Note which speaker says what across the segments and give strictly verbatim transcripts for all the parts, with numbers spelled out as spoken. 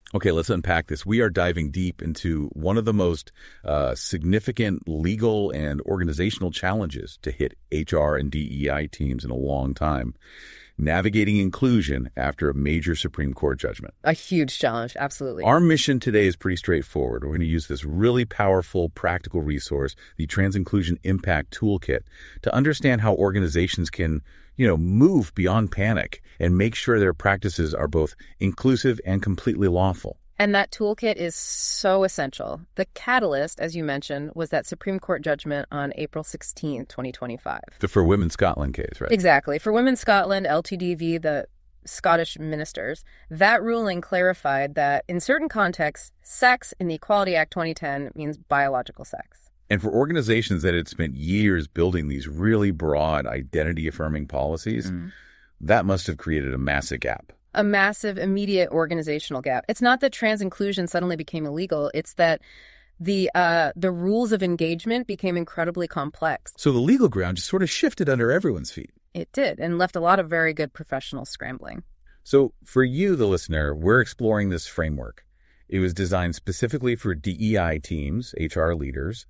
Speaker 1: Okay, let's unpack this. We are diving deep into one of the most uh, significant legal and organizational challenges to hit H R and D E I teams in a long time. Navigating inclusion after a major Supreme Court judgment.
Speaker 2: A huge challenge, absolutely.
Speaker 1: Our mission today is pretty straightforward. We're going to use this really powerful, practical resource, the Trans-Inclusion Impact Toolkit, to understand how organizations can, you know, move beyond panic and make sure their practices are both inclusive and completely lawful.
Speaker 2: And that toolkit is so essential. The catalyst, as you mentioned, was that Supreme Court judgment on April sixteenth, twenty twenty-five.
Speaker 1: The For Women Scotland case, right?
Speaker 2: Exactly. For Women Scotland, L T D v the Scottish ministers, that ruling clarified that in certain contexts, sex in the Equality Act twenty ten means biological sex.
Speaker 1: And for organizations that had spent years building these really broad identity-affirming policies, mm. that must have created a massive gap.
Speaker 2: A massive, immediate organizational gap. It's not that trans inclusion suddenly became illegal. It's that the uh, the rules of engagement became incredibly complex.
Speaker 1: So the legal ground just sort of shifted under everyone's feet.
Speaker 2: It did, and left a lot of very good professionals scrambling.
Speaker 1: So for you, the listener, we're exploring this framework. It was designed specifically for D E I teams, H R leaders,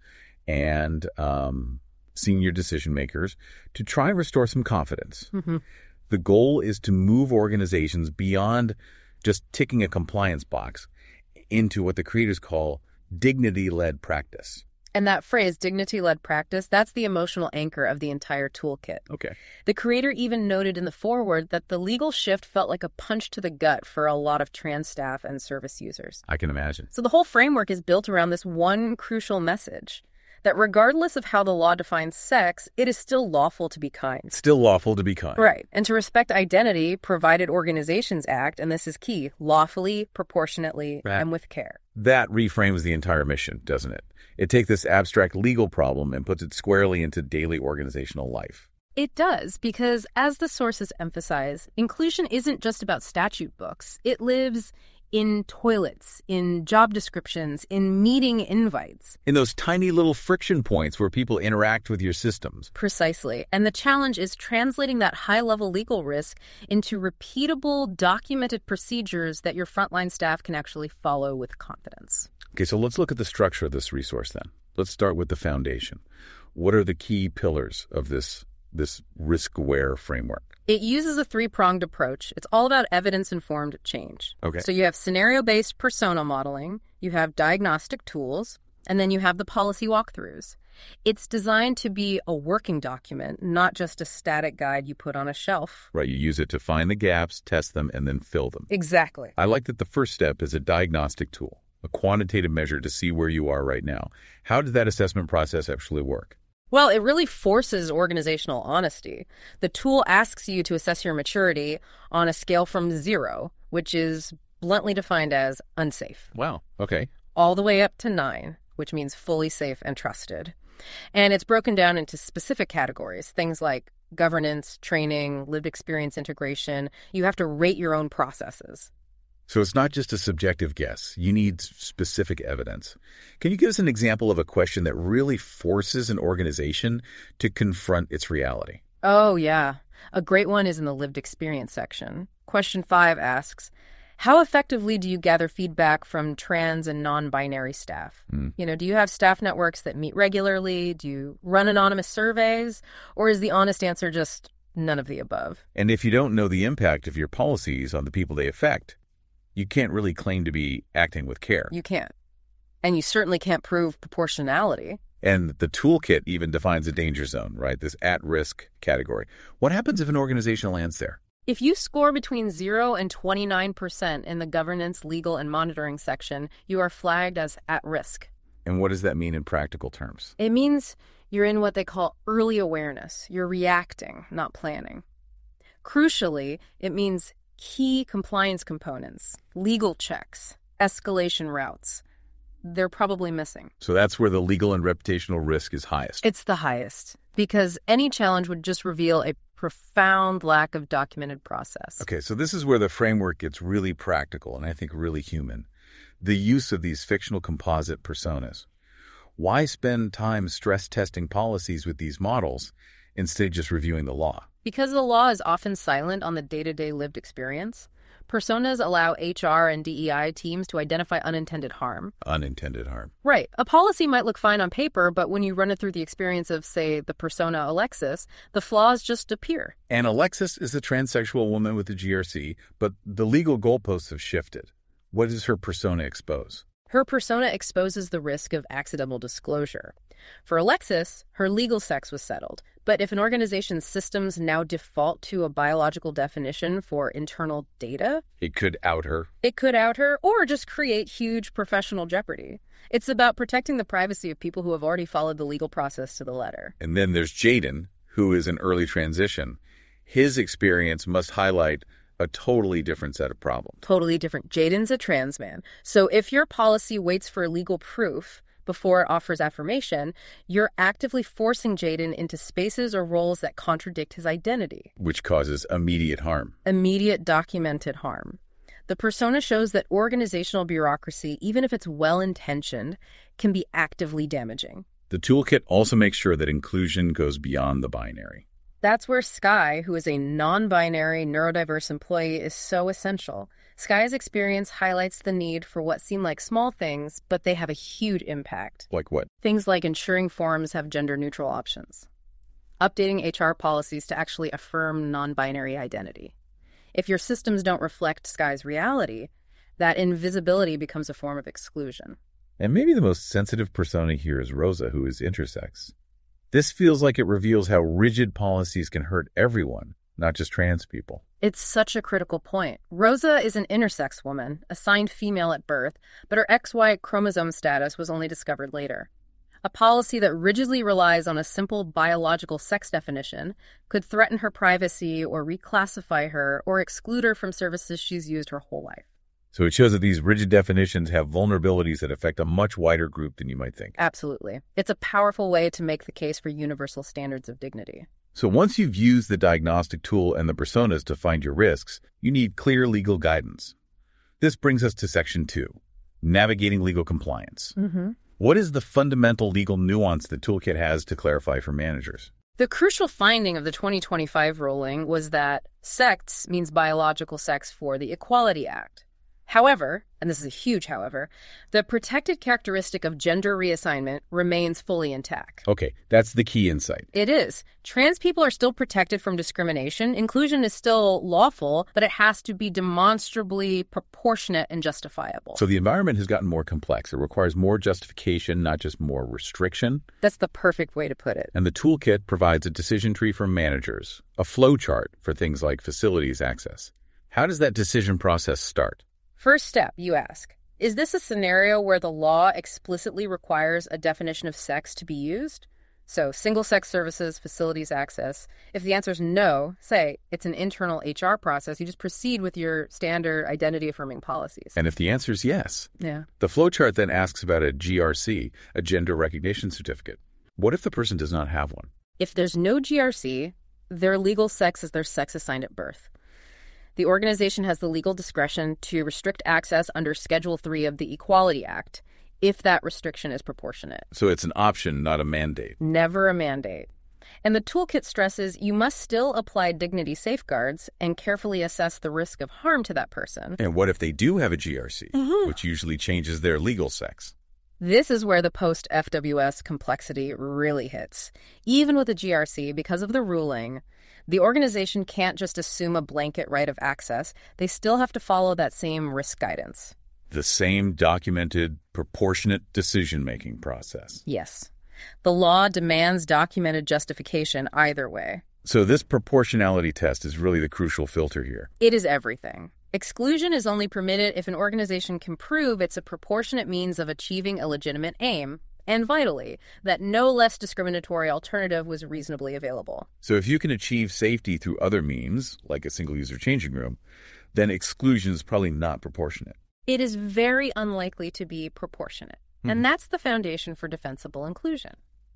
Speaker 1: and um, senior decision makers to try and restore some confidence. Mm-hmm. The goal is to move organizations beyond just ticking a compliance box into what the creators call dignity-led practice.
Speaker 2: And that phrase, dignity-led practice, that's the emotional anchor of the entire toolkit.
Speaker 1: Okay.
Speaker 2: The creator even noted in the foreword that the legal shift felt like a punch to the gut for a lot of trans staff and service users.
Speaker 1: I can imagine.
Speaker 2: So the whole framework is built around this one crucial message, that regardless of how the law defines sex, it is still lawful to be kind.
Speaker 1: Still lawful to be kind.
Speaker 2: Right. And to respect identity, provided organizations act, and this is key, lawfully, proportionately, right. and with care.
Speaker 1: That reframes the entire mission, doesn't it? It takes this abstract legal problem and puts it squarely into daily organizational life.
Speaker 2: It does, because as the sources emphasize, inclusion isn't just about statute books. It lives in toilets, in job descriptions, in meeting invites.
Speaker 1: In those tiny little friction points where people interact with your systems.
Speaker 2: Precisely. And the challenge is translating that high-level legal risk into repeatable, documented procedures that your frontline staff can actually follow with confidence.
Speaker 1: Okay, so let's look at the structure of this resource then. Let's start with the foundation. What are the key pillars of this, this risk-aware framework?
Speaker 2: It uses a three-pronged approach. It's all about evidence-informed change.
Speaker 1: Okay.
Speaker 2: So you have scenario-based persona modeling, you have diagnostic tools, and then you have the policy walkthroughs. It's designed to be a working document, not just a static guide you put on a shelf.
Speaker 1: Right, you use it to find the gaps, test them, and then fill them.
Speaker 2: Exactly.
Speaker 1: I like that the first step is a diagnostic tool, a quantitative measure to see where you are right now. How did that assessment process actually work?
Speaker 2: Well, it really forces organizational honesty. The tool asks you to assess your maturity on a scale from zero, which is bluntly defined as unsafe.
Speaker 1: Wow. Okay.
Speaker 2: All the way up to nine, which means fully safe and trusted. And it's broken down into specific categories, things like governance, training, lived experience integration. You have to rate your own processes.
Speaker 1: So it's not just a subjective guess. You need specific evidence. Can you give us an example of a question that really forces an organization to confront its reality?
Speaker 2: Oh, yeah. A great one is in the lived experience section. Question five asks, how effectively do you gather feedback from trans and non-binary staff? Mm. You know, do you have staff networks that meet regularly? Do you run anonymous surveys? Or is the honest answer just none of the above?
Speaker 1: And if you don't know the impact of your policies on the people they affect, you can't really claim to be acting with care.
Speaker 2: You can't. And you certainly can't prove proportionality.
Speaker 1: And the toolkit even defines a danger zone, right? This at-risk category. What happens if an organization lands there?
Speaker 2: If you score between zero and twenty-nine percent in the governance, legal, and monitoring section, you are flagged as at risk.
Speaker 1: And what does that mean in practical terms?
Speaker 2: It means you're in what they call early awareness. You're reacting, not planning. Crucially, it means key compliance components, legal checks, escalation routes, they're probably missing.
Speaker 1: So that's where the legal and reputational risk is highest.
Speaker 2: It's the highest, because any challenge would just reveal a profound lack of documented process.
Speaker 1: Okay, so this is where the framework gets really practical and I think really human. The use of these fictional composite personas. Why spend time stress testing policies with these models instead of just reviewing the law?
Speaker 2: Because the law is often silent on the day-to-day lived experience, Personas allow H R and D E I teams to identify unintended harm.
Speaker 1: Unintended harm.
Speaker 2: Right. A policy might look fine on paper, but when you run it through the experience of, say, the persona Alexis, the flaws just appear.
Speaker 1: And Alexis is a transsexual woman with a G R C, but the legal goalposts have shifted. What does her persona expose?
Speaker 2: Her persona exposes the risk of accidental disclosure. For Alexis, her legal sex was settled. But if an organization's systems now default to a biological definition for internal data,
Speaker 1: it could out her.
Speaker 2: It could out her or just create huge professional jeopardy. It's about protecting the privacy of people who have already followed the legal process to the letter.
Speaker 1: And then there's Jaden, who is an early transition. His experience must highlight a totally different set of problems.
Speaker 2: Totally different. Jaden's a trans man. So if your policy waits for legal proof before it offers affirmation, you're actively forcing Jaden into spaces or roles that contradict his identity.
Speaker 1: Which causes immediate harm.
Speaker 2: Immediate documented harm. The persona shows that organizational bureaucracy, even if it's well-intentioned, can be actively damaging.
Speaker 1: The toolkit also makes sure that inclusion goes beyond the binary.
Speaker 2: That's where Sky, who is a non-binary, neurodiverse employee, is so essential. Sky's experience highlights the need for what seem like small things, but they have a huge impact.
Speaker 1: Like what?
Speaker 2: Things like ensuring forms have gender-neutral options. Updating H R policies to actually affirm non-binary identity. If your systems don't reflect Sky's reality, that invisibility becomes a form of exclusion.
Speaker 1: And maybe the most sensitive persona here is Rosa, who is intersex. This feels like it reveals how rigid policies can hurt everyone, not just trans people.
Speaker 2: It's such a critical point. Rosa is an intersex woman, assigned female at birth, but her X Y chromosome status was only discovered later. A policy that rigidly relies on a simple biological sex definition could threaten her privacy or reclassify her or exclude her from services she's used her whole life.
Speaker 1: So it shows that these rigid definitions have vulnerabilities that affect a much wider group than you might think.
Speaker 2: Absolutely. It's a powerful way to make the case for universal standards of dignity.
Speaker 1: So once you've used the diagnostic tool and the personas to find your risks, you need clear legal guidance. This brings us to section two, navigating legal compliance.
Speaker 2: Mm-hmm.
Speaker 1: What is the fundamental legal nuance the toolkit has to clarify for managers?
Speaker 2: The crucial finding of the twenty twenty-five ruling was that sex means biological sex for the Equality Act. However, and this is a huge however, the protected characteristic of gender reassignment remains fully intact.
Speaker 1: Okay, that's the key insight.
Speaker 2: It is. Trans people are still protected from discrimination. Inclusion is still lawful, but it has to be demonstrably proportionate and justifiable.
Speaker 1: So the environment has gotten more complex. It requires more justification, not just more restriction.
Speaker 2: That's the perfect way to put it.
Speaker 1: And the toolkit provides a decision tree for managers, a flow chart for things like facilities access. How does that decision process start?
Speaker 2: First step, you ask, is this a scenario where the law explicitly requires a definition of sex to be used? So single-sex services, facilities access. If the answer is no, say it's an internal H R process, you just proceed with your standard identity-affirming policies.
Speaker 1: And if the answer is yes,
Speaker 2: yeah.
Speaker 1: The flowchart then asks about a G R C, a gender recognition certificate. What if the person does not have one?
Speaker 2: If there's no G R C, their legal sex is their sex assigned at birth. The organization has the legal discretion to restrict access under Schedule three of the Equality Act, if that restriction is proportionate.
Speaker 1: So it's an option, not a mandate.
Speaker 2: Never a mandate. And the toolkit stresses you must still apply dignity safeguards and carefully assess the risk of harm to that person.
Speaker 1: And what if they do have a G R C,
Speaker 2: Mm-hmm.
Speaker 1: which usually changes their legal sex?
Speaker 2: This is where the post-F W S complexity really hits. Even with a G R C, because of the ruling, the organization can't just assume a blanket right of access. They still have to follow that same risk guidance.
Speaker 1: The same documented, proportionate decision-making process.
Speaker 2: Yes. The law demands documented justification either way.
Speaker 1: So this proportionality test is really the crucial filter here.
Speaker 2: It is everything. Exclusion is only permitted if an organization can prove it's a proportionate means of achieving a legitimate aim, and vitally, that no less discriminatory alternative was reasonably available.
Speaker 1: So if you can achieve safety through other means, like a single-user changing room, then exclusion is probably not proportionate.
Speaker 2: It is very unlikely to be proportionate, hmm. and that's the foundation for defensible inclusion.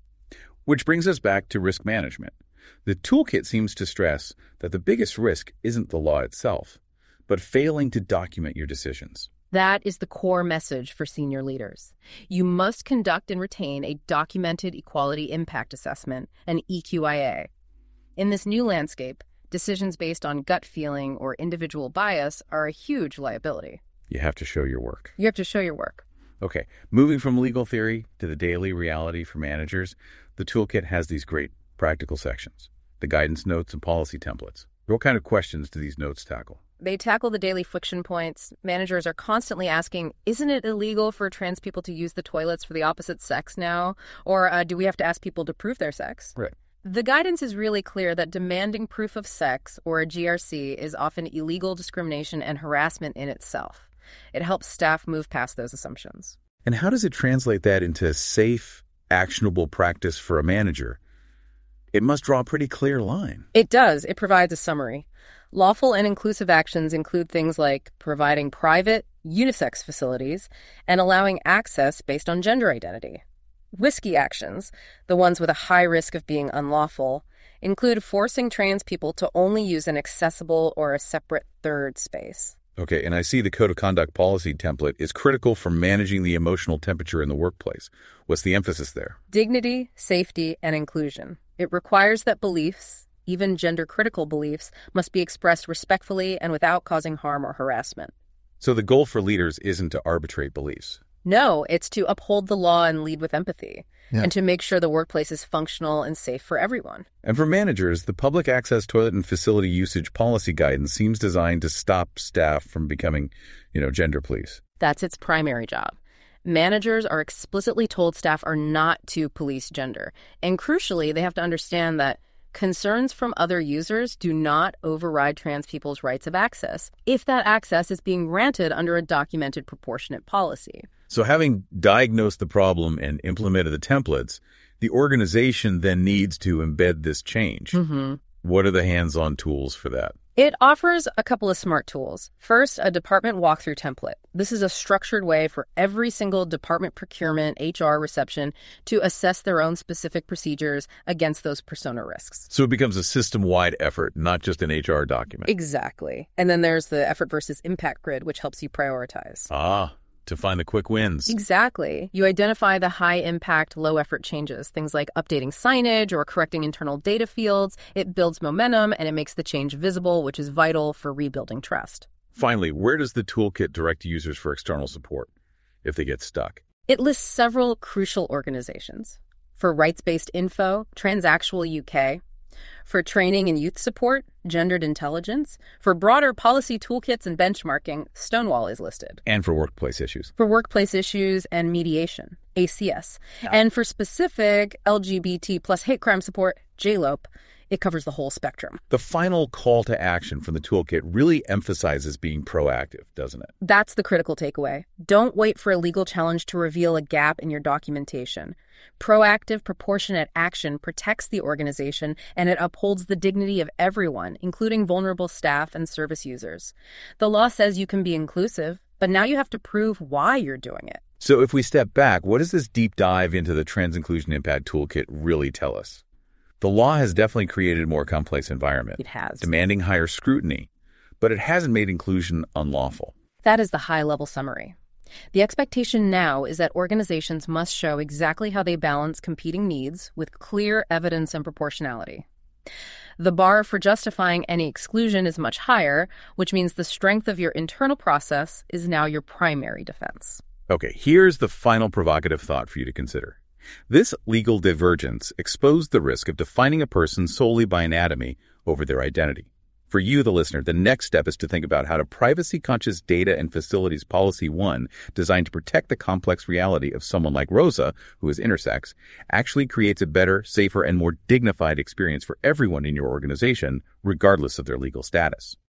Speaker 1: Which brings us back to risk management. The toolkit seems to stress that the biggest risk isn't the law itself, but failing to document your decisions.
Speaker 2: That is the core message for senior leaders. You must conduct and retain a documented equality impact assessment, an E Q I A. In this new landscape, Decisions based on gut feeling or individual bias are a huge liability.
Speaker 1: You have to show your work.
Speaker 2: You have to show your work.
Speaker 1: Okay, moving from legal theory to the daily reality for managers, the toolkit has these great practical sections, the guidance notes and policy templates. What kind of questions do these notes tackle?
Speaker 2: They tackle the daily friction points. Managers are constantly asking, isn't it illegal for trans people to use the toilets for the opposite sex now? Or uh, do we have to ask people to prove their sex?
Speaker 1: Right.
Speaker 2: The guidance is really clear that demanding proof of sex, or a G R C, is often illegal discrimination and harassment in itself. It helps staff move past those assumptions.
Speaker 1: And how does it translate that into safe, actionable practice for a manager? It must draw a pretty clear line.
Speaker 2: It does. It provides a summary. Lawful and inclusive actions include things like providing private, unisex facilities and allowing access based on gender identity. Risky actions, the ones with a high risk of being unlawful, include forcing trans people to only use an accessible or a separate third space.
Speaker 1: Okay, and I see the Code of Conduct policy template is critical for managing the emotional temperature in the workplace. What's the emphasis there?
Speaker 2: Dignity, safety, and inclusion. It requires that beliefs, even gender-critical beliefs, must be expressed respectfully and without causing harm or harassment.
Speaker 1: So the goal for leaders isn't to arbitrate beliefs.
Speaker 2: No, it's to uphold the law and lead with empathy,
Speaker 1: yeah.
Speaker 2: and to make sure the workplace is functional and safe for everyone.
Speaker 1: And for managers, the public access toilet and facility usage policy guidance seems designed to stop staff from becoming, you know, gender police.
Speaker 2: That's its primary job. Managers are explicitly told staff are not to police gender. And crucially, they have to understand that concerns from other users do not override trans people's rights of access if that access is being granted under a documented proportionate policy.
Speaker 1: So having diagnosed the problem and implemented the templates, the organization then needs to embed this change.
Speaker 2: Mm-hmm.
Speaker 1: What are the hands-on tools for that?
Speaker 2: It offers a couple of smart tools. First, a department walkthrough template. This is a structured way for every single department, procurement, H R, reception to assess their own specific procedures against those persona risks.
Speaker 1: So it becomes a system-wide effort, not just an H R document.
Speaker 2: Exactly. And then there's the effort versus impact grid, which helps you prioritize.
Speaker 1: Ah, to find the quick wins.
Speaker 2: Exactly. You identify the high-impact, low-effort changes, things like updating signage or correcting internal data fields. It builds momentum, and it makes the change visible, which is vital for rebuilding trust.
Speaker 1: Finally, where does the toolkit direct users for external support if they get stuck?
Speaker 2: It lists several crucial organizations. For rights-based info, Transactual U K. For training and youth support, Gendered Intelligence. For broader policy toolkits and benchmarking, Stonewall is listed.
Speaker 1: And for workplace issues.
Speaker 2: For workplace issues and mediation, A C S. Yeah. And for specific L G B T plus hate crime support, J L O P. It covers the whole spectrum.
Speaker 1: The final call to action from the toolkit really emphasizes being proactive, doesn't it?
Speaker 2: That's the critical takeaway. Don't wait for a legal challenge to reveal a gap in your documentation. Proactive, proportionate action protects the organization, and it upholds the dignity of everyone, including vulnerable staff and service users. The law says you can be inclusive, but now you have to prove why you're doing it.
Speaker 1: So if we step back, what does this deep dive into the Trans Inclusion Impact Toolkit really tell us? The law has definitely created a more complex environment.
Speaker 2: It has.
Speaker 1: Demanding higher scrutiny, but it hasn't made inclusion unlawful.
Speaker 2: That is the high-level summary. The expectation now is that organizations must show exactly how they balance competing needs with clear evidence and proportionality. The bar for justifying any exclusion is much higher, which means the strength of your internal process is now your primary defense.
Speaker 1: Okay, here's the final provocative thought for you to consider. This legal divergence exposed the risk of defining a person solely by anatomy over their identity. For you, the listener, the next step is to think about how to privacy-conscious data and facilities policy one, designed to protect the complex reality of someone like Rosa, who is intersex, actually creates a better, safer, and more dignified experience for everyone in your organization, regardless of their legal status.